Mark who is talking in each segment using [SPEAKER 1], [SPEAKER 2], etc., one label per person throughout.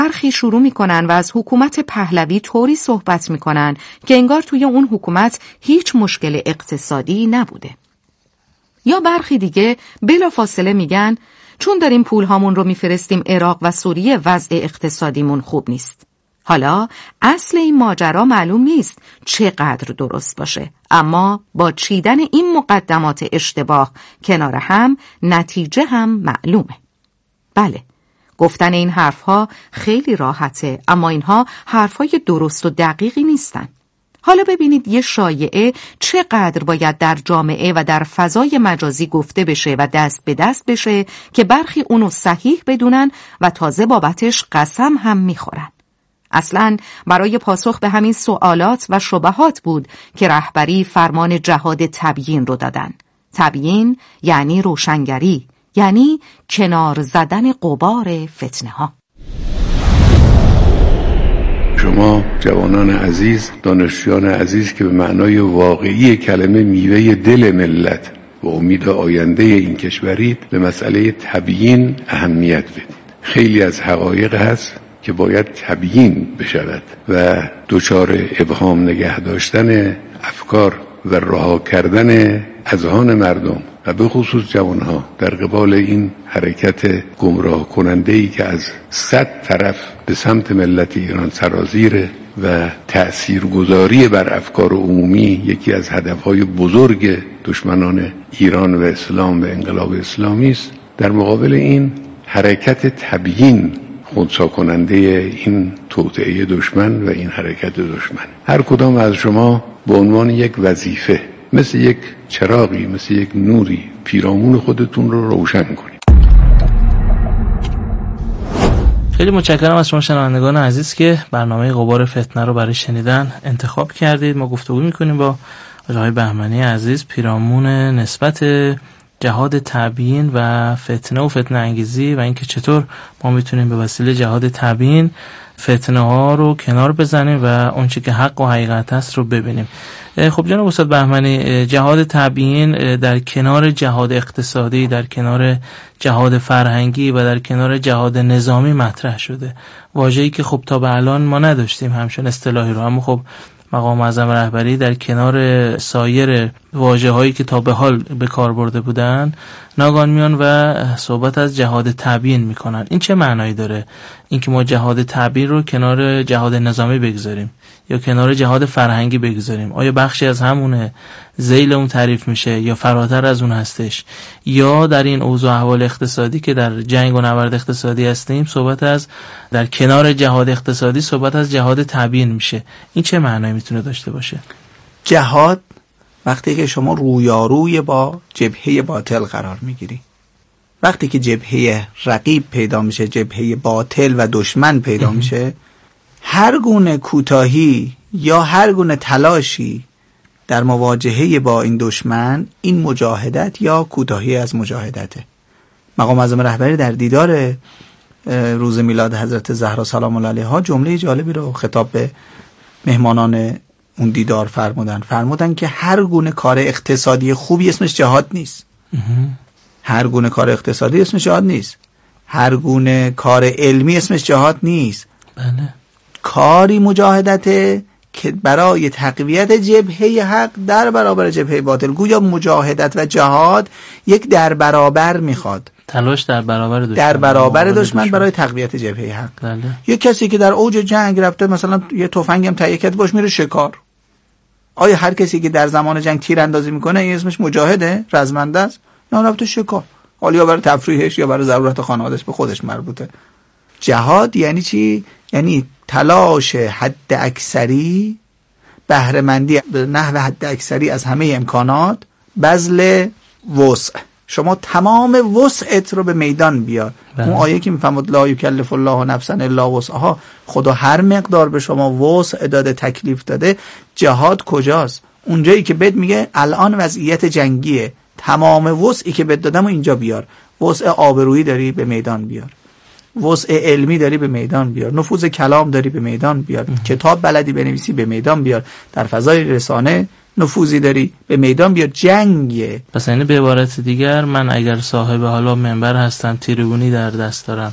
[SPEAKER 1] برخی شروع میکنن و از حکومت پهلوی طوری صحبت میکنن که انگار توی اون حکومت هیچ مشکل اقتصادی نبوده. یا برخی دیگه بلافاصله میگن چون داریم پولهامون رو میفرستیم عراق و سوریه وضع اقتصادیمون خوب نیست. حالا اصل این ماجرا معلوم نیست چقدر درست باشه، اما با چیدن این مقدمات اشتباه کنار هم نتیجه هم معلومه. بله، گفتن این حرفها خیلی راحته، اما اینها حرفهای درست و دقیقی نیستن. حالا ببینید یه شایعه چقدر باید در جامعه و در فضای مجازی گفته بشه و دست به دست بشه که برخی اونو صحیح بدونن و تازه بابتش قسم هم میخورن. اصلاً برای پاسخ به همین سوالات و شبهات بود که رهبری فرمان جهاد تبیین رو دادن. تبیین یعنی روشنگری، یعنی کنار زدن غبار فتنه ها.
[SPEAKER 2] شما جوانان عزیز، دانشجویان عزیز که به معنای واقعی کلمه میوه دل ملت و امید آینده این کشورید، به مسئله تبیین اهمیت بدید. خیلی از حقایق هست که باید تبیین بشود و دچار ابهام نگه داشتن افکار و رها کردن اذهان مردم و به خصوص جوانها در قبال این حرکت گمراه کننده‌ای که از 100 طرف به سمت ملت ایران سرازیره و تأثیرگذاری بر افکار عمومی یکی از هدفهای بزرگ دشمنان ایران و اسلام و انقلاب اسلامی است. در مقابل این حرکت تبیین خنثی کننده این توطئه دشمن و این حرکت دشمن. هر کدام از شما به عنوان یک وظیفه، مثل یک چراغی، مثل یک نوری، پیرامون خودتون رو روشن کنید.
[SPEAKER 3] خیلی متشکرم از شما شنوندگان عزیز که برنامه غبار فتنه رو برای شنیدن انتخاب کردید. ما گفتگو می‌کنیم با آقای بهمنی عزیز پیرامون نسبت جهاد تبیین و فتنه انگیزی و اینکه چطور ما میتونیم به وسیله جهاد تبیین فتنه ها رو کنار بزنیم و اون چیزی که حق و حقیقت است رو ببینیم. خب جناب استاد بهمنی، جهاد تبیین در کنار جهاد اقتصادی، در کنار جهاد فرهنگی و در کنار جهاد نظامی مطرح شده. واژه‌ای که خب تا به الان ما نداشتیم همچون اصطلاحی رو، اما خب مقام اعظم رهبری در کنار سایر واژه‌هایی که تا به حال به کار برده بودن ناگهان میان و صحبت از جهاد تبیین میکنن. این چه معنایی داره؟ اینکه ما جهاد تبیین رو کنار جهاد نظامی بگذاریم یا کنار جهاد فرهنگی بگذاریم؟ آیا بخشی از همونه، ذیل اون تعریف میشه یا فراتر از اون هستش؟ یا در این اوضاع احوال اقتصادی که در جنگ و نبرد اقتصادی هستیم صحبت از در کنار جهاد اقتصادی صحبت از جهاد تبیین میشه؟ این چه معنایی میتونه داشته باشه؟
[SPEAKER 4] جهاد وقتی که شما رویاروی با جبهه باطل قرار میگیری، وقتی که جبهه رقیب پیدا میشه، جبهه باطل و دشمن پیدا میشه، هر گونه کوتاهی یا هر گونه تلاشی در مواجهه با این دشمن، این مجاهدت یا کوتاهی از مجاهدته. مقام اعظم رهبری در دیدار روز میلاد حضرت زهرا سلام الله علیها جمله جالبی رو خطاب به مهمانان اون دیدار فرمودن که هر گونه کار اقتصادی خوبی اسمش جهاد نیست. هر گونه کار اقتصادی اسمش جهاد نیست. هر گونه کار علمی اسمش جهاد نیست.
[SPEAKER 3] بله.
[SPEAKER 4] کاری مجاهدته که برای تقویت جبهه حق در برابر جبهه باطل. گویا مجاهدت و جهاد یک در برابر میخواد،
[SPEAKER 3] تلاش در
[SPEAKER 4] برابر دشمن برای تقویت جبهه حق.
[SPEAKER 3] بله.
[SPEAKER 4] یک کسی که در اوج جنگ رفته مثلا یه تفنگ هم تهیه کرده باش میره شکار، آیا هر کسی که در زمان جنگ تیراندازی میکنه این اسمش مجاهده، رزمنده است؟ یا رفته شکار، حالا برای تفریحش یا برای ضرورت خانواده‌اش، به خودش مربوطه. جهاد یعنی چی؟ یعنی تلاش حد اکثری، بهره مندی به نحو حد اکثری از همه امکانات، بذل وسع. شما تمام وسعت رو به میدان بیار. اون آیه که میفهمد لا یکلف الله نفسا الا وسعها، خدا هر مقدار به شما وسع داده، تکلیف داده. جهاد کجاست؟ اونجایی که بهت میگه الان وضعیت جنگیه، تمام وسعی که بهت دادم اینجا بیار. وسع آبرویی داری به میدان بیار، وسع علمی داری به میدان بیار، نفوذ کلام داری به میدان بیار، کتاب بلدی بنویسی به میدان بیار، در فضای رسانه نفوذی داری به میدان بیار. جنگیه.
[SPEAKER 3] پس یعنی به عبارت دیگر من اگر صاحب حالا منبر هستم، تریبونی در دست دارم،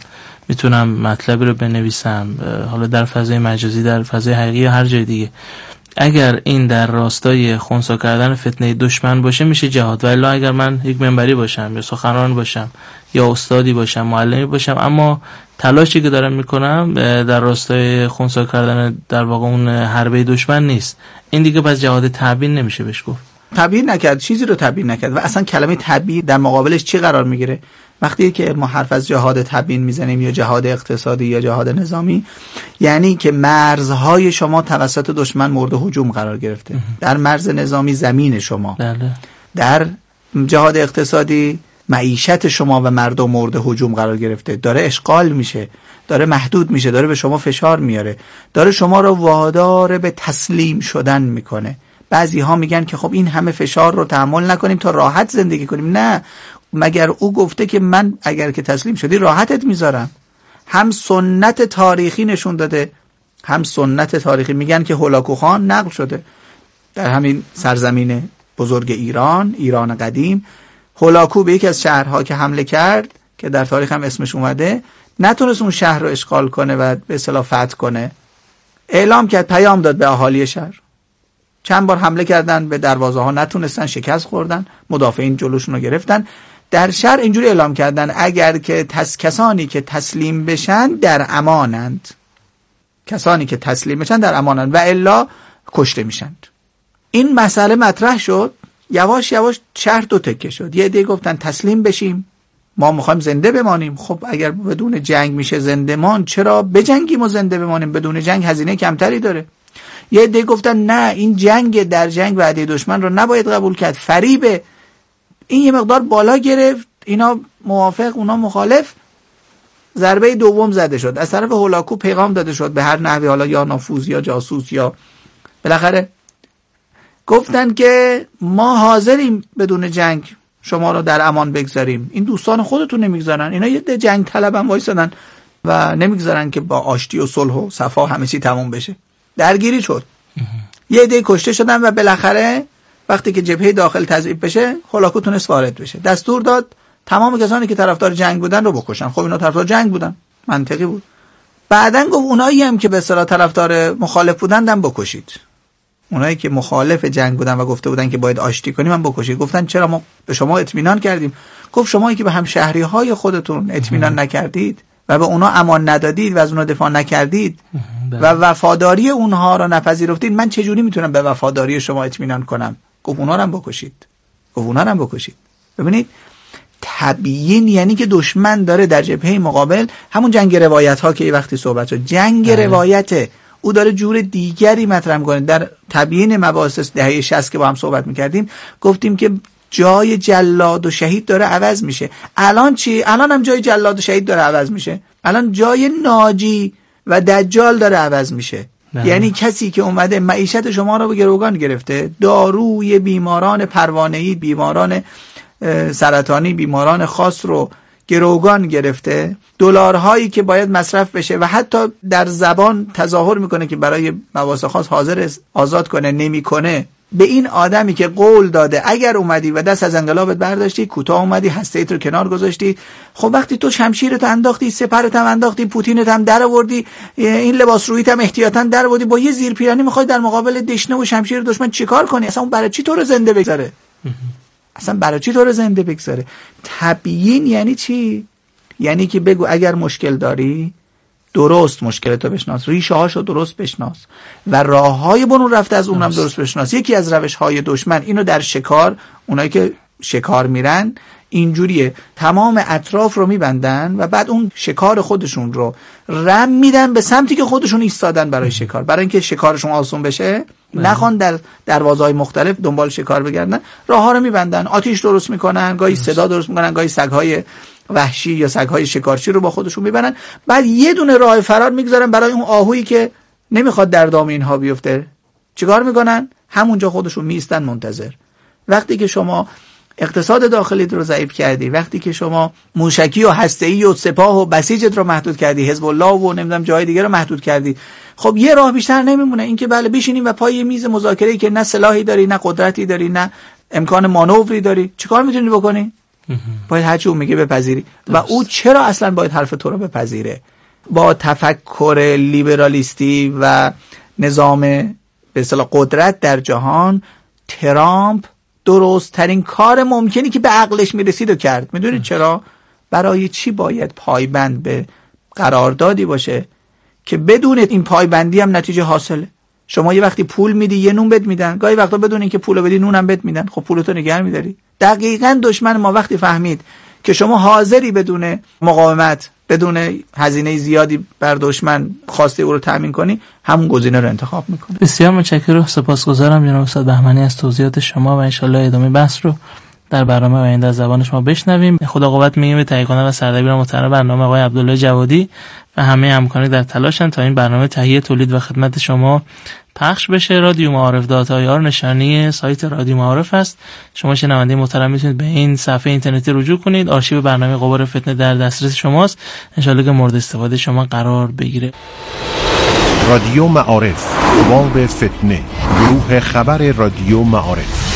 [SPEAKER 3] میتونم مطلبی رو بنویسم، حالا در فضای مجازی، در فضای حقیقی یا هر جای دیگه، اگر این در راستای خنثی کردن فتنه دشمن باشه میشه جهاد. ولی اگر من یک منبری باشم یا سخنران باشم یا استادی باشم، معلمی باشم، اما تلاشی که دارم میکنم در راستای خنثی کردن در واقع اون حربه دشمن نیست، این دیگه پس جهاد تبیین نمیشه بهش گفت.
[SPEAKER 4] تبیین نکرد، چیزی رو تبیین نکرد. و اصلا کلمه تبیین در مقابلش چی قرار میگیره؟ وقتی که ما حرف از جهاد تبیین میزنیم یا جهاد اقتصادی یا جهاد نظامی، یعنی که مرزهای شما توسط دشمن مورد هجوم قرار گرفته. در مرز نظامی زمین شما،
[SPEAKER 3] بله.
[SPEAKER 4] در جهاد اقتصادی معیشت شما و مردم مورد هجوم قرار گرفته، داره اشغال میشه، داره محدود میشه، داره به شما فشار میاره، داره شما رو وادار به تسلیم شدن میکنه. بعضی ها میگن که خب این همه فشار رو تحمل نکنیم تا راحت زندگی کنیم. نه، مگر او گفته که من اگر که تسلیم شدی راحتت میذارم؟ هم سنت تاریخی نشون داده، هم سنت تاریخی. میگن که هولاکو خان نقل شده در همین سرزمین بزرگ ایران قدیم، هولاکو به یکی از شهرها که حمله کرد که در تاریخ هم اسمش اومده، نتونست اون شهر رو اشغال کنه و به اصطلاح فتح کنه. اعلام کرد، پیام داد به اهالی شهر. چند بار حمله کردن به دروازه ها، نتونستن، شکست خوردن، مدافعین جلوشون رو گرفتن. در شهر اینجوری اعلام کردن اگر که کسانی که تسلیم بشن در امانند، کسانی که تسلیم بشن در امانند و الا کشته میشند. این مسئله مطرح شد، یواش یواش شهر دو تکه شد. یه عده گفتن تسلیم بشیم، ما میخوایم زنده بمانیم. خب اگر بدون جنگ میشه زنده مان، چرا بجنگیم و زنده بمانیم؟ بدون جنگ هزینه کمتری داره. یه عده گفتن نه، این جنگ، در جنگ وعده دشمن رو نباید قبول کرد، فریبه. این یه مقدار بالا گرفت، اینا موافق اونا مخالف. ضربه دوم زده شد از طرف هولاکو، پیغام داده شد به هر نحوی، حالا یا نافوذ یا جاسوس یا بالاخره گفتن که ما حاضریم بدون جنگ شما رو در امان بگذاریم. این دوستان خودتون نمیگذارن، اینا یه جنگ طلبن وایسادن و نمیگذارن که با آشتی و صلح و صفا همه چی تموم بشه. درگیری شد، یه عده کشته شدن و بالاخره وقتی که جبهه داخل تضعیف بشه، هولاکو تونست وارد بشه. دستور داد تمام کسانی که طرفدار جنگ بودن رو بکشن. خب اینا طرفدار جنگ بودن، منطقی بود. بعدن گفت اونایی هم که به اصطلاح طرفدار مخالف بودن هم بکشید. اونایی که مخالف جنگ بودن و گفته بودن که باید آشتی کنیم هم بکشید. گفتن چرا ما به شما اطمینان کردیم؟ گفت شمایی که به همشهری های خودتون اطمینان نکردید و به اونا امان ندادید و از اونا دفاع نکردید و وفاداری اونها را نپذیرفتید، من چجوری میتونم به وفاداری شما اطمینان کنم؟ گفت اونا رو هم بکشید. گفت اونا رو هم بکشید. ببینید، تبیین یعنی که دشمن داره در جبهه مقابل، همون جنگ روایت ها که یه وقتی صحبت شد، جنگ روایته، او داره جور دیگری مطرح میکنه. در تبیین مباحث دهه 60 که با هم صحبت میکردیم، گفتیم که جای جلاد و شهید داره عوض میشه. الان چی؟ الان هم جای جلاد و شهید داره عوض میشه. الان جای ناجی و دجال داره عوض میشه. یعنی کسی که اومده معیشت شما رو به گروگان گرفته، داروی بیماران پروانه‌ای، بیماران سرطانی، بیماران خاص رو گروگان گرفته، دلارهایی که باید مصرف بشه و حتی در زبان تظاهر میکنه که برای مباحث خاص حاضر آزاد کنه، نمیکنه. به این آدمی که قول داده اگر اومدی و دست از انقلابت برداشتی، کوتاه اومدی، هسته‌ایت رو کنار گذاشتی، خب وقتی تو شمشیرت انداختی، سپرت هم انداختی، پوتینت هم در آوردی، این لباس رویت هم احتیاطاً در آوردی، با یه زیرپیرنی میخوای در مقابل دشنه و شمشیر دشمن چیکار کنی؟ اصلا اون برای چی تو رو زنده بگذاره؟ اصلا برای چی تو رو زنده بگذاره؟ تبیین یعنی چی؟ یعنی که بگو اگر مشکل داری، درست مشکلتو بشناس، ریشه هاشو درست بشناس و راههای برون رفته از اونم درست بشناس. یکی از روش‌های دشمن اینو در شکار، اونایی که شکار میرن اینجوریه، تمام اطراف رو میبندن و بعد اون شکار خودشون رو رم میدن به سمتی که خودشون ایستادن برای شکار، برای اینکه شکارشون آسون بشه. نخوان در دروازه‌های مختلف دنبال شکار بگردن، راه‌ها رو میبندن، آتش درست میکنن، گاهی صدا درست میکنن، گاهی سگ‌های وحشی یا سگ‌های شکارچی رو با خودشون میبرن، بعد یه دونه راه فرار میگذارن برای اون آهویی که نمیخواد در دام اینها بیفته. چیکار میکنن؟ همونجا خودشون میستن منتظر. وقتی که شما اقتصاد داخلی رو ضعیف کردی، وقتی که شما موشکی و هسته‌ای و سپاه و بسیجت رو محدود کردی، حزب الله و نمیدونم جای دیگه رو محدود کردی، خب یه راه بیشتر نمیمونه، این که بله بشینیم و پای میز مذاکره‌ای که نه سلاحی داری، نه قدرتی داری، نه امکان مانوری داری، چیکار میتونی بکنی؟ باید هرچی اون میگه بپذیری. و او چرا اصلا باید حرف تو رو بپذیره؟ با تفکر لیبرالیستی و نظام به اصطلاح قدرت در جهان، ترامپ درست ترین کار ممکنی که به عقلش میرسید و کرد. میدونید چرا؟ برای چی باید پایبند به قراردادی باشه که بدون این پایبندی هم نتیجه حاصله؟ شما یه وقتی پول میدی یه نون بد میدن، گاهی وقتا بدون اینکه پولو بدی نونم بد میدن. خب پولتو نگه میداری. دقیقاً دشمن ما وقتی فهمید که شما حاضری بدون مقاومت، بدون هزینه زیادی بر دشمن خواسته او رو تامین کنی، همون گزینه رو انتخاب میکنه.
[SPEAKER 3] بسیار متشکرم، سپاسگزارم جناب استاد بهمنی از توضیحات شما و ان شاءالله ادامه بحث رو در برنامه آینده از زبان شما بشنویم. خدا قوت میگیم به تهیه کننده و سردبیر محترم برنامه آقای عبدالله جوادی و همه همکاران در تلاشن تا این برنامه تهیه، تولید و خدمت شما پخش بشه. رادیو معارف.ir نشانی سایت رادیو معارف است. شما شنونده محترم میتونید به این صفحه اینترنتی رجوع کنید. آرشیو برنامه غبار فتنه در دسترس شماست. ان شاءالله که مورد استفاده شما قرار بگیره.
[SPEAKER 5] رادیو معارف، غبار فتنه، گروه خبر رادیو معارف.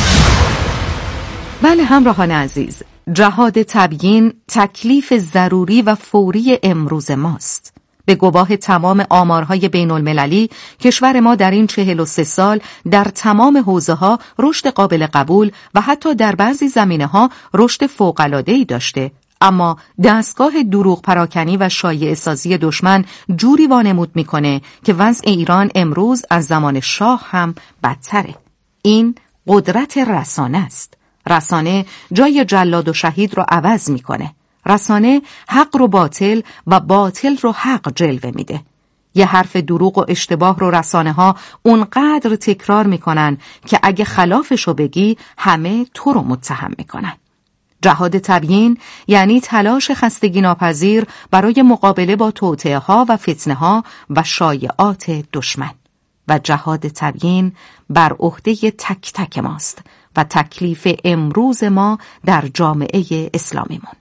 [SPEAKER 1] بله همراهان عزیز، جهاد تبیین تکلیف ضروری و فوری امروز ماست. به گواه تمام آمارهای بین المللی، کشور ما در این 43 سال در تمام حوزه‌ها رشد قابل قبول و حتی در بعضی زمینه‌ها رشد فوق‌العاده‌ای داشته. اما دستگاه دروغ پراکنی و شایعه سازی دشمن جوری وانمود میکنه که وضع ایران امروز از زمان شاه هم بدتره. این قدرت رسانه است. رسانه جای جلاد و شهید رو عوض میکنه. رسانه حق رو باطل و باطل رو حق جلوه میده. یه حرف دروغ و اشتباه رو رسانه ها اونقدر تکرار میکنن که اگه خلافشو بگی همه تو رو متهم میکنن. جهاد تبیین یعنی تلاش خستگی ناپذیر برای مقابله با توطئه ها و فتنه ها و شایعات دشمن. و جهاد تبیین بر عهده تک تک ماست و تکلیف امروز ما در جامعه اسلامیمون.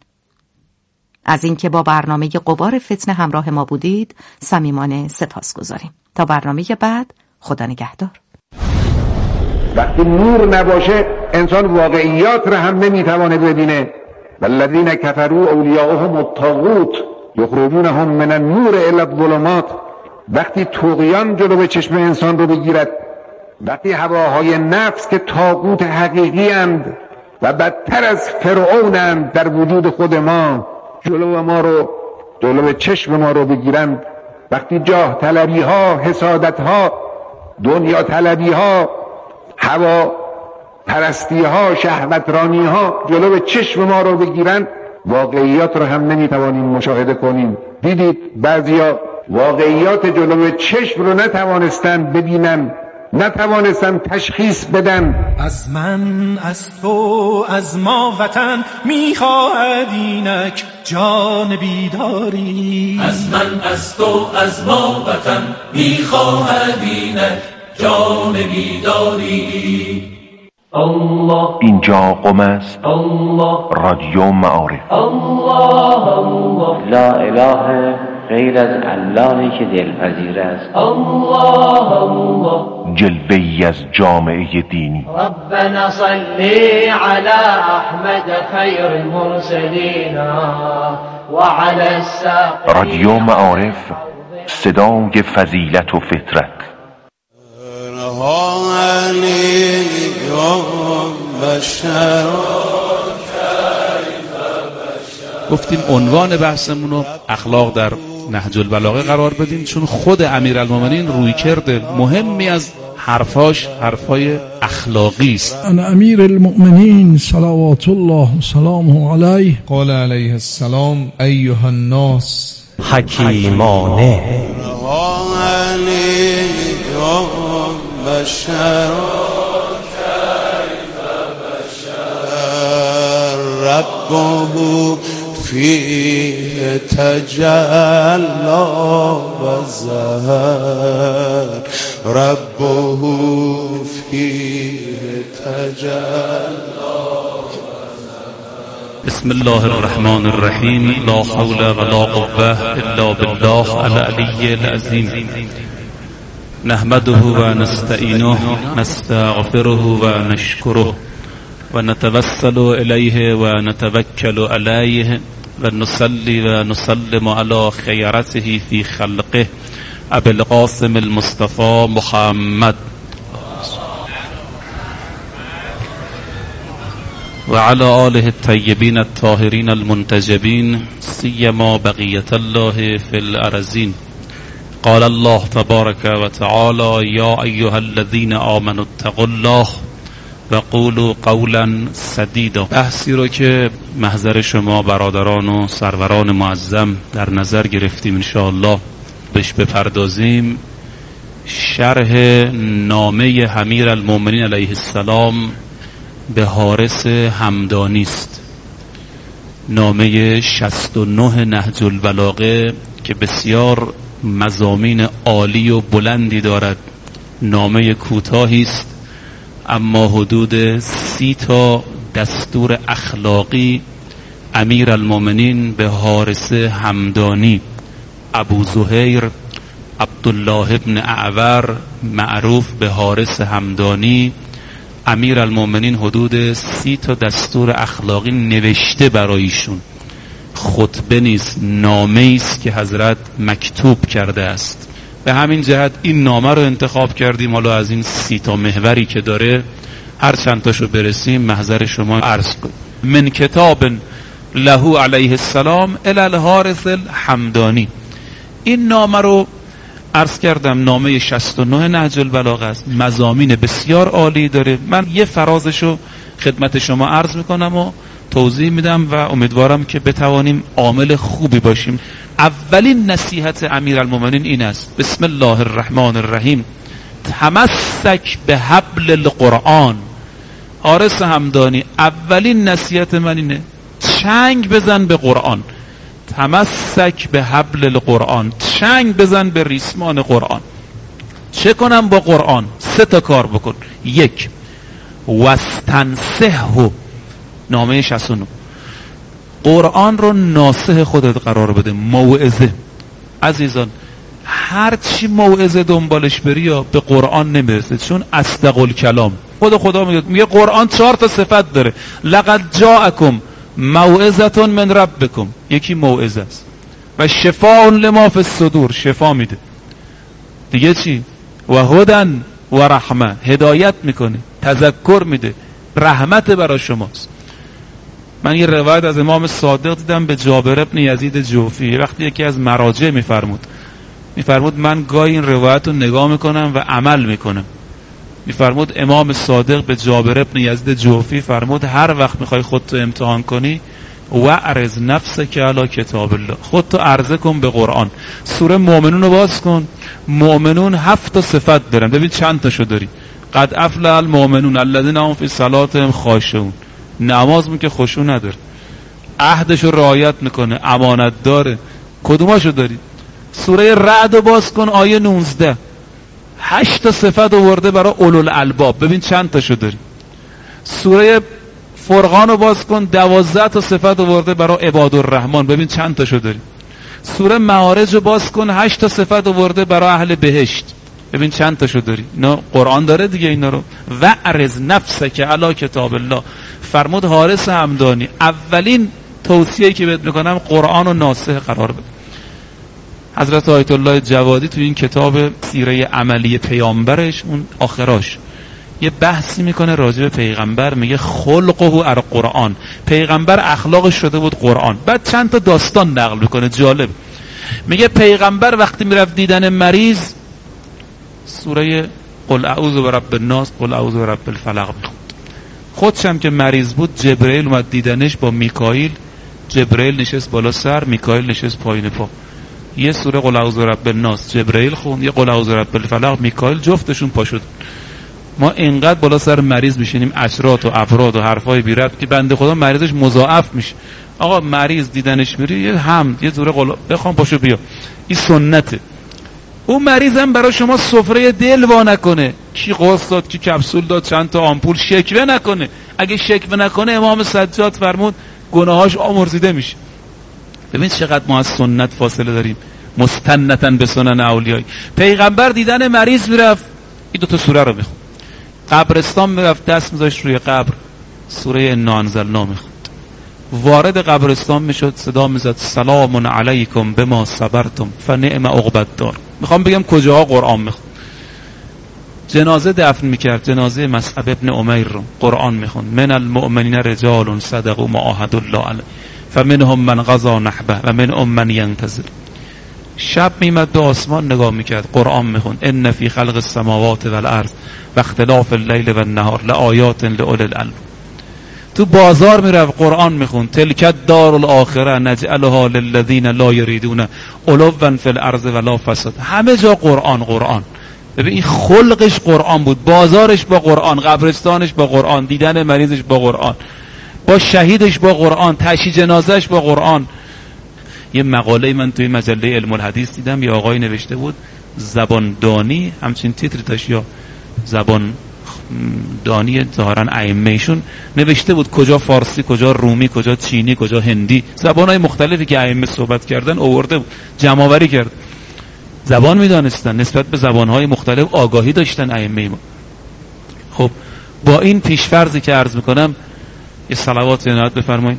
[SPEAKER 1] از اینکه با برنامه غبار فتنه همراه ما بودید صمیمانه سپاسگزاریم. تا برنامه بعد، خدا نگهدار.
[SPEAKER 2] وقتی نور نباشه انسان واقعیات رو هم نمیتوانه ببینه. والذین کفروا اولیاءهم الطاغوت یخرجونهم من النور الی الظلمات. وقتی طغیان جلو چشم انسان رو بگیرد، وقتی هواهای نفس که طاغوت حقیقی اند و بدتر از فرعونند در وجود خود ما جلو چشم ما رو بگیرند، وقتی جاه طلبی ها، حسادت ها، دنیا طلبی ها، هوا پرستی ها، شهوترانی ها جلو چشم ما رو بگیرند، واقعیات رو هم نمیتوانیم مشاهده کنیم. دیدید بعضیا واقعیات جلو چشم رو نتوانستن ببینن، نتوانستن تشخیص بدن.
[SPEAKER 6] از من، از تو، از ما وطن میخواهد اینک جان بیداری.
[SPEAKER 7] از من، از تو، از ما وطن میخواهد اینک جان بیداری.
[SPEAKER 5] الله. اینجا قم است. رادیو معارف.
[SPEAKER 8] الله. لا اله غیر از اللهی که دلپذیر است.
[SPEAKER 5] الله. جلوه‌ای از جامعه دینی.
[SPEAKER 9] ربنا صلی علی احمد خیر المرسلین و علی الساقین.
[SPEAKER 5] رادیو معارف، صدای فضیلت و فطرت.
[SPEAKER 10] گفتیم عنوان بحثمون رو اخلاق در نهج البلاغه قرار بدیم، چون خود امیرالمومنین رویکرد مهمی از حرفای اخلاقی است.
[SPEAKER 11] ان امیر المؤمنین صلوات الله و سلامه علیه
[SPEAKER 12] قال علیه السلام ایها الناس
[SPEAKER 13] حکیمانه
[SPEAKER 14] ربه فيه تجلى وزهر ربه فيه تجلى.
[SPEAKER 10] بسم الله الرحمن الرحیم. لا حول ولا قوة الا بالله العلی العظیم. نحمده و نستعینه نستغفره و نشکره و نتوسل الیه و نتوکل علیه و نصلی و نسلم علی خیرته فی خلقه ابی القاسم المصطفى محمد و علی آله الطیبین الطاهرین المنتجبین سیما بقیة الله فی الارضین. قال الله تبارک و تعالی یا ایها الذین آمنوا اتقوا الله و قولوا قولا سدیدا. بحثی رو که محضر شما برادران و سروران معظم در نظر گرفتیم انشاءالله بهش بپردازیم، شرح نامه امیرالمؤمنین علیه السلام به حارث همدانی است. نامه 69 نهج البلاغه که بسیار مضامین عالی و بلندی دارد. نامه کوتاهی است اما حدود 30 تا دستور اخلاقی امیرالمؤمنین به حارث همدانی ابو زهیر عبدالله ابن اعور معروف به حارث همدانی امیرالمؤمنین حدود 30 تا دستور اخلاقی نوشته برایشون. خطبه نیست، نامه است که حضرت مکتوب کرده است. به همین جهت این نامه رو انتخاب کردیم. حالا از این 30 تا محوری که داره هر چند تاشو برسیم محضر شما عرض کنیم. من کتاب له علیه السلام الی الحارث الحمدانی. این نامه رو عرض کردم نامه 69 نهج البلاغه است. مضامین بسیار عالی داره. من یه فرازشو خدمت شما عرض میکنم و توضیح میدم و امیدوارم که بتوانیم عامل خوبی باشیم. اولین نصیحت امیرالمؤمنین این است: بسم الله الرحمن الرحیم، تمسک به حبل القرآن. حارث همدانی اولین نصیحت من اینه، چنگ بزن به قرآن. تمسک به حبل القرآن، چنگ بزن به ریسمان قرآن. چه کنم با قرآن؟ 3 تا کار بکن. 1 واستنصحه، نامه 69، قرآن رو ناصح خودت قرار بده. موعظه عزیزان، هر چی موعظه دنبالش بری یا به قرآن نمیرسه، چون اصدق الکلام. خدا میگه قرآن 4 تا صفت داره. لقد جاءکم موعظه من ربکم، یکی موعظه است. و شفاء لما فی الصدور، شفا میده. دیگه چی؟ و هدن و رحمه، هدایت میکنه، تذکر میده، رحمت برای شماست. من یه روایت از امام صادق دیدم به جابر ابن یزید جوفی. وقتی یکی از مراجع میفرمود من گاهی این روایت رو نگاه میکنم و عمل میکنم. میفرمود امام صادق به جابر ابن یزید جوفی فرمود هر وقت میخوای خودتو امتحان کنی و عرض نفسک علی کتاب الله، خودتو عرضه کن به قرآن. سوره مؤمنون رو باز کن. مؤمنون 7 تا صفت دارن، ببین چند تاشو داری. قد افلح المؤمنون الذین هم فی صلاتهم خاشعون، نمازمون که خشوع نداره، عهدشو رعایت میکنه، امانت داره. کدوماشو داری؟ سوره رعد رو باز کن، آیه 19 8 تا صفت آورده برای اولوالالباب، ببین چند تاشو داری. سوره فرقان رو باز کن، 12 تا صفت آورده برای عبادالرحمن، ببین چند تاشو داری. سوره معارج رو باز کن، 8 تا صفت آورده برای اهل بهشت، ببین چند تاشو داری. اینا قرآن داره دیگه. اینا رو و عرض نفسک علی کتاب الله. فرمود حارث همدانی اولین توصیه‌ای که بهت میکنم قرآن رو ناصح قرار بده. حضرت آیت الله جوادی تو این کتاب سیره عملی پیامبرش اون آخراش یه بحثی میکنه راجع به پیغمبر، میگه خلقه القرآن، پیغمبر اخلاقش شده بود قرآن. بعد چند تا داستان نقل میکنه جالب. میگه پیغمبر وقتی میرفت دیدن مریض سوره قل اعوذ برب الناس قل اعوذ برب الفلق میخوند. خودش هم که مریض بود جبرئیل اومد دیدنش با میکائیل، جبرئیل نشست بالا سر، میکائیل نشست پایین پا. یه سوره قل اعوذ برب الناس جبرئیل خوند، یه قل اعوذ برب الفلق میکائیل، جفتشون پا شد. ما اینقدر بالا سر مریض میشینیم اشرات و افراد و حرفای بی ربط که بنده خدا مریضش مضاعف میشه. آقا مریض دیدنش میری یه حمد، یه سوره قل بخوام پاشو بیا، این سنته. اون مریضم برای شما سفره دل وا نکنه، کی قرص داد کی کپسول داد چند تا آمپول، شکوه نکنه. اگه شکوه نکنه امام سجاد فرمود گناهاش آمرزیده میشه. ببین چقدر ما از سنت فاصله داریم. مستنتن به سنن اولیای. پیغمبر دیدن مریض میرفت این 2 تا سوره رو میخوند. قبرستان میرفت دست میذاشت روی قبر، سوره انا انزلنا میخوند. وارد قبرستان میشد صدا میزد سلام علیکم بما صبرتم فنعم عقبی الدار. میخوام بگم کجاها قرآن میخوند. جنازه دفن میکرد، جنازه مصعب ابن عمیر رو قرآن میخوند. من المؤمنین رجال صدقوا ما عاهدوا الله علیه فمنهم من قضى نحبه و منهم من ینتظر. شب میمد به آسمان نگاه میکرد، قرآن میخوند. ان فی خلق السماوات والارض و اختلاف اللیل و النهار لآیات لأولی الالباب. تو بازار میرفت قرآن میخوند. تلک الدار الاخره نجعلها للذین لا یریدون علوا فی الارض ولا فساد. همه جا قرآن قرآن. ببین این خلقش قرآن بود. بازارش با قرآن، قبرستانش با قرآن، دیدن مریضش با قرآن، با شهیدش با قرآن، تشییع جنازهش با قرآن. یه مقاله من توی مجله علم الحدیث دیدم، یه آقای نوشته بود زبان دانی، همچین تیتری داشت، یا زبان دانی ظاهرا ائمه‌شون، نوشته بود کجا فارسی، کجا رومی، کجا چینی، کجا هندی، زبان‌های مختلفی که ائمه صحبت کردن آورده بود، جمع‌آوری کرد. زبان می‌دانستن، نسبت به زبان‌های مختلف آگاهی داشتن ائمه ما. خب با این پیش‌فرضی که عرض می‌کنم یه صلوات عنایت بفرمایید.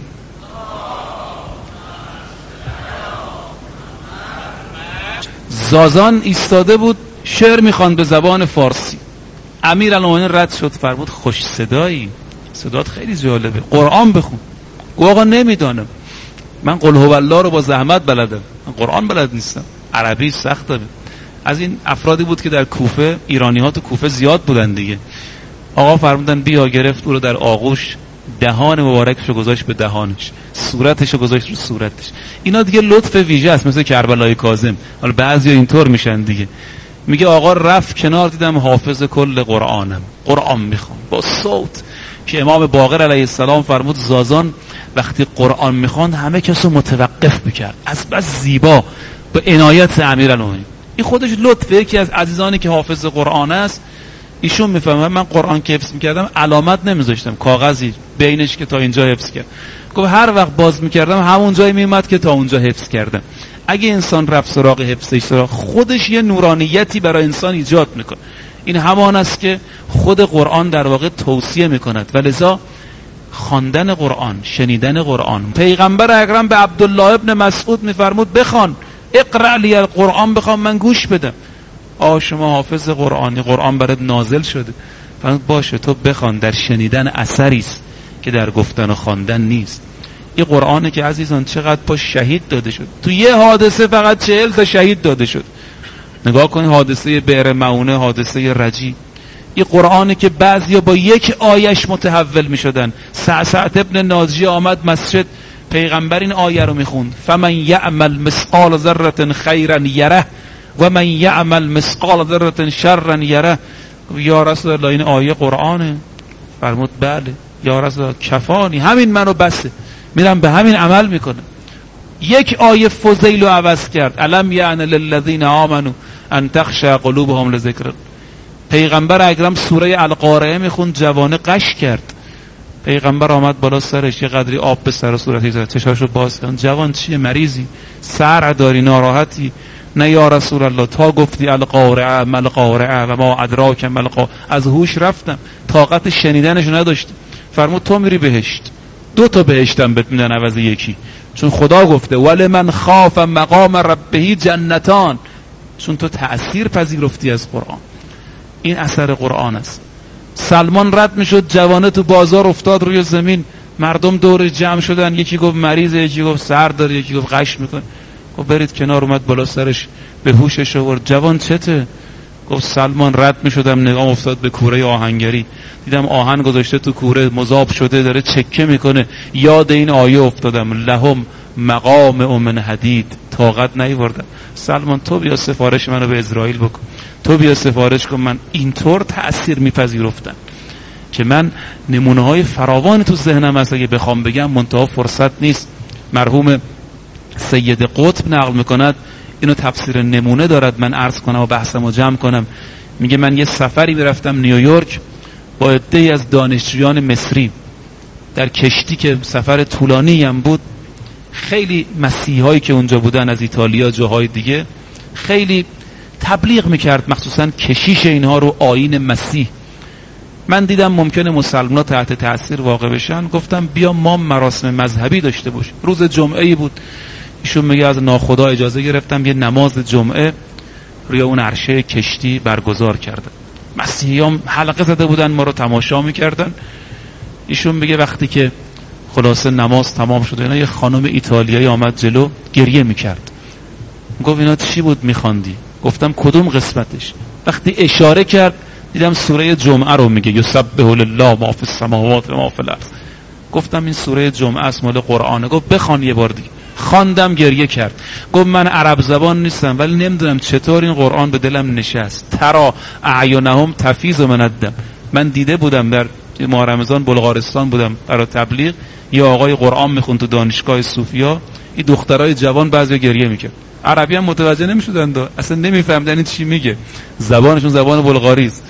[SPEAKER 10] زازان ایستاده بود شعر می‌خواند به زبان فارسی. امیرالمومنین رد شد، فرمود خوش صدایی، صدات خیلی جالبه، قرآن بخون. گفت آقا نمیدانم، من قل هو الله رو با زحمت بلدم، من قرآن بلد نیستم، عربی سخته. از این افرادی بود که در کوفه، ایرانی ها تو کوفه زیاد بودن دیگه. آقا فرمودن بیا، گرفت او رو در آغوش، دهان مبارکش رو گذاشت به دهانش، صورتش رو گذاشت رو صورتش. اینا دیگه لطف ویژه است، مثل کربلای کاظم. حالا بعضیا اینطور میشن دیگه. میگه آقا رفت کنار، دیدم حافظ کل قرآنم، قرآن میخوام با صوت. که امام باقر علیه السلام فرمود زازان وقتی قرآن میخواند همه کسو متوقف میکرد، از بس زیبا، به عنایت امیرالمومنین. این خودش لطفه. یکی از عزیزانی که حافظ قرآن است ایشون میفهمه من قرآن که حفظ میکردم علامت نمیذاشتم، کاغذی بینش که تا اینجا حفظ کرد. گفت هر وقت باز میکردم همون جایی میومد که تا اونجا حفظ کردم. اگه انسان رفت سراغ حفظش، خودش یه نورانیتی برای انسان ایجاد میکنه. این همان است که خود قرآن در واقع توصیه میکند. ولذا خواندن قرآن، شنیدن قرآن، پیغمبر اکرم به عبدالله ابن مسعود میفرمود بخوان، اقرأ لی القرآن، بخوام من گوش بدم. شما حافظ قرآنی، قرآن برات نازل شده. فرمود باشه تو بخوان، در شنیدن اثری است که در گفتن و خواندن نیست. این قرآنه که عزیزان چقدر پا شهید داده شد. تو یه حادثه فقط 40 تا شهید داده شد. نگاه کنید حادثه بئر معونه، حادثه رجی. این قرآنه که بعضیا با یک آیش متحول می شدن. سعد ابن ناجی آمد مسجد، پیغمبر این آیه رو می خوند فمن یعمل مثقال ذره خیرا یره و من یعمل مثقال ذره شرا یره. یا رسول الله این آیه قرآنه؟ فرمود بله. یا رسول الله کفانی، همین منو بسه، میرم به همین عمل میکنم. یک آیه فضیل رو عوض کرد. الم یعن للذین آمنوا ان تخشع قلوبهم لذکر. پیغمبر اکرم سوره القارعه میخوند، جوانه قش کرد. پیغمبر آمد بالا سرش، یه قدری آب به سر صورتش زد، چشاشو باز کرد. جوان چیه، مریضی، سرع داری، ناراحتی؟ نه یا رسول الله، تا گفتی القارعه مل قارعه و ما ادراک مل قارعه از هوش رفتم، طاقت شنیدنش نداشتم. فرمود تو میری بهشت، 2 تا بهشتم بهت میدن عوض یکی، چون خدا گفته ولمن خاف مقام ربه جنتان، چون تو تأثیر پذیرفتی از قرآن. این اثر قرآن است. سلمان رد میشد، جوانه تو بازار افتاد روی زمین، مردم دور جمع شدن، یکی گفت مریضه، یکی گفت سر داره، یکی گفت قش میکنه. گفت برید کنار. اومد بالا سرش، به هوشش آورد. جوان چته؟ گفت سلمان رد میشدم نگام افتاد به کوره آهنگری، دیدم آهن گذاشته تو کوره، مذاب شده، داره چکه میکنه، یاد این آیه افتادم لهم مقام من حدید، طاقت نیاوردم. سلمان تو بیا سفارش منو به اسرائیل بکن، تو بیا سفارش کن. من اینطور تأثیر میپذیرفتم که من نمونه های فراوان تو ذهنم هست، اگه بخوام بگم منتها فرصت نیست. مرحوم سید قطب نقل میکند، اینو تفسیر نمونه دارد، من عرض کنم و بحثمو جمع کنم. میگه من یه سفری میرفتم نیویورک با عده‌ای از دانشجویان مصری، در کشتی که سفر طولانی هم بود. خیلی مسیحایی که اونجا بودن از ایتالیا، جاهای دیگه، خیلی تبلیغ میکرد، مخصوصا کشیش اینها رو، آیین مسیح. من دیدم ممکنه مسلمان‌ها تحت تأثیر واقع بشن، گفتم بیا ما مراسم مذهبی داشته باشیم. روز جمعه‌ای بود، ایشون میگه از ناخدا اجازه گرفتم یه نماز جمعه روی اون عرشه کشتی برگزار کردن. مسیحیان حلقه زده بودن، ما رو تماشا میکردن. ایشون میگه وقتی که خلاصه نماز تمام شد اینا، یه خانم ایتالیایی آمد جلو گریه میکرد. گفت اینا چی بود میخواندی؟ گفتم کدوم قسمتش؟ وقتی اشاره کرد دیدم سوره جمعه رو میگه یسبح لله ما فی السماوات و ما فی الارض. گفتم این سوره جمعه است، مال قرآنه. گفت بخوان یه بار دیگه. خواندم، گریه کرد. گفت من عرب زبان نیستم ولی نمیدونم چطور این قرآن به دلم نشست. ترا اعینهم تفیض من الدم. من دیده بودم در ماه رمضان بلغارستان بودم برای تبلیغ، یه آقای قرآن میخوند تو دانشگاه صوفیا، این دخترای جوان بعضی گریه میکرد. عربی هم متوجه نمیشدن، اصلا نمیفهمدن این چی میگه، زبانشون زبان بلغاری است.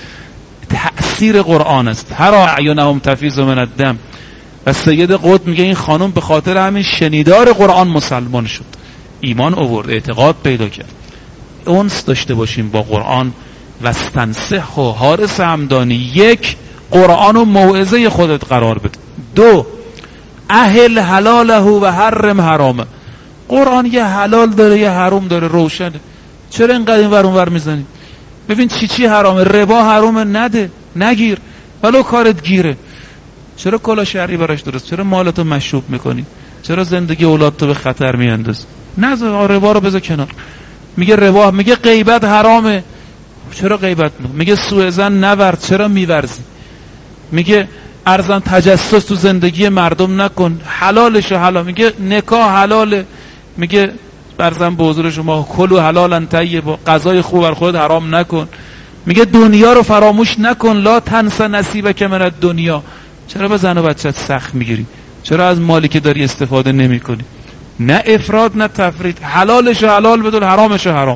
[SPEAKER 10] تأثیر قرآن است. ترا اعینهم تفیض من الدم. و سید قطب میگه این خانم به خاطر همین شنیدار قرآن مسلمان شد، ایمان آورد، اعتقاد پیدا کرد. انس داشته باشیم با قرآن. و استنصح و حارس همدانی، یک، قرآن و موعظه خودت قرار بده. دو، اهل حلاله و حرم حرامه. قرآن یه حلال داره یه حرام داره، روشنه. چرا اینقدر این ور اون ور میزنی؟ ببین چی حرامه. ربا حرامه، نده، نگیر، ولو کارت گیره. چرا کلا شرعی براش درست؟ چرا مالتو مشروب میکنی؟ چرا زندگی اولادتو به خطر میاندازی؟ نذار ربا رو بذار کنار. میگه ربا، میگه غیبت حرامه، چرا غیبت میگه سوء ظن نورز، چرا میورزی؟ میگه ارزن تجسس تو زندگی مردم نکن، حلالش حلال. میگه نکاح حلاله، میگه ارزن به حضور شما کلوا حلالا طیبا، غذای خوب بر خودت حرام نکن. میگه دنیا رو فراموش نکن، لا تنس نصیبک من الدنیا. چرا به زن و بچت سخت میگیری؟ چرا از مالی که داری استفاده نمی کنی؟ نه افراد نه تفرید. حلالش حلال بدون، حرامش حرام.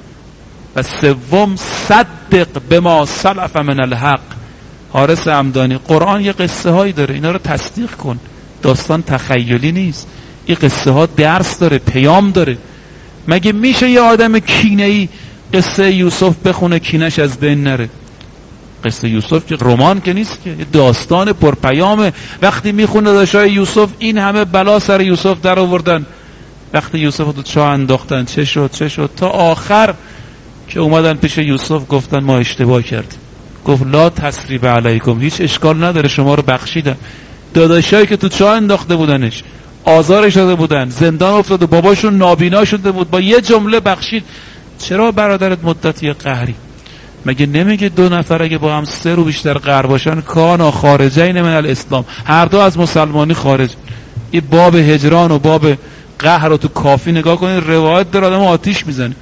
[SPEAKER 10] و سوم، صدق بما سلف من الحق. حارس همدانی، قرآن یه قصه هایی داره، اینا رو تصدیق کن. داستان تخیلی نیست، این قصه ها درس داره، پیام داره. مگه میشه یه آدم کینه‌ای قصه یوسف بخونه کینش از بین نره؟ قصه یوسف که رمان که نیست، که داستان پرپیامه. وقتی میخونه داشای یوسف، این همه بلا سر یوسف در آوردن، وقتی یوسف رو تو چاه انداختن چه شد تا آخر که اومدن پیش یوسف گفتن ما اشتباه کردیم. گفت لا تسریب علیکم، هیچ اشکال نداره، شما رو بخشیدم. داداشایی که تو چاه انداخته بودنش، آزارش داده بودن، زندان افتاده، باباشون نابینا شده بود، با یه جمله بخشید. چرا برادرت مدتی قهری؟ مگه نمیگه دو نفر اگه با هم 3 رو بیشتر قهر باشن کانا خارجین من الاسلام، هر دو از مسلمانی خارج؟ این باب هجران و باب قهر رو تو کافی نگاه کنید، روایت داره آدم آتیش میزنه.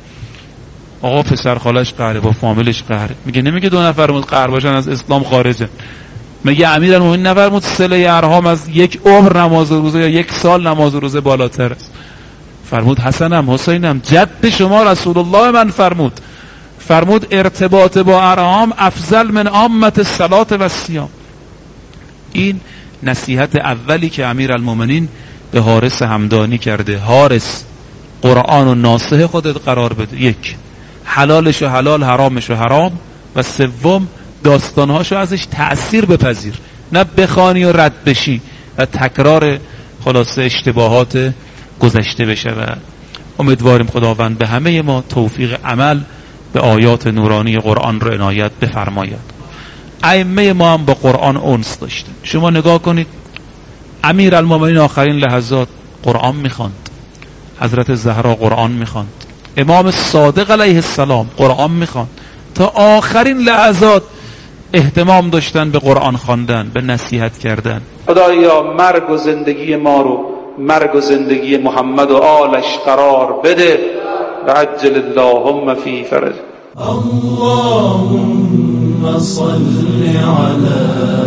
[SPEAKER 10] آقا پسر خالش قهره، با فامیلش قهره. میگه نمیگه 2 نفر قهر باشن از اسلام خارجن. مگه امیرالمومنین نفرمود صله ارحام از 1 عمر نماز و روزه یا 1 سال نماز و روزه بالاتر است؟ فرمود حسنم حسینم جد شما رسول الله من فرمود ارتباط با ارحام افضل من عامه الصلاه و الصیام. این نصیحت اولی که امیرالمومنین به حارس همدانی کرده. حارس، قرآن و ناصح خودت قرار بده. 1، حلالش و حلال، حرامش و حرام. و 3، داستانهاشو ازش تأثیر بپذیر، نه بخوانی و رد بشی و تکرار خلاصه اشتباهات گذشته بشه. و امیدواریم خداوند به همه ما توفیق عمل به آیات نورانی قرآن رو عنایت بفرماید. ائمه ما هم با قرآن انس داشتن. شما نگاه کنید، امیرالمومنین آخرین لحظات قرآن میخواند، حضرت زهرا قرآن میخواند، امام صادق علیه السلام قرآن میخواند، تا آخرین لحظات اهتمام داشتن به قرآن خواندن، به نصیحت کردن. خدایا مرگ و زندگی ما رو مرگ و زندگی محمد و آلش قرار بده. عجل اللهم فی فرج.
[SPEAKER 7] اللهم صل على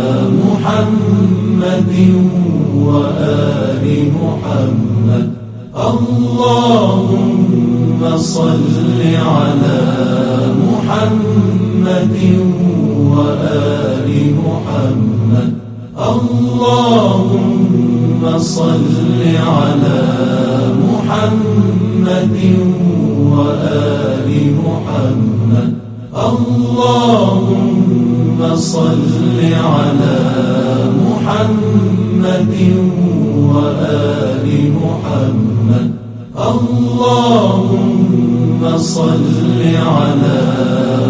[SPEAKER 7] محمد و آل محمد. اللهم صل على محمد و آل محمد. اللهم صل على محمد و آل محمد. اللهم صل على محمد وآل محمد اللهم صل على